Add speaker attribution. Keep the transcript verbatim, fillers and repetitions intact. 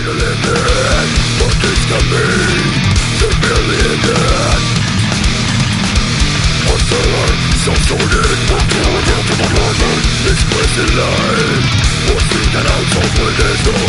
Speaker 1: the limit, but this can be humiliated. Hustler, self-sorted, work to return to my garden. This prison life, what's in and out of with this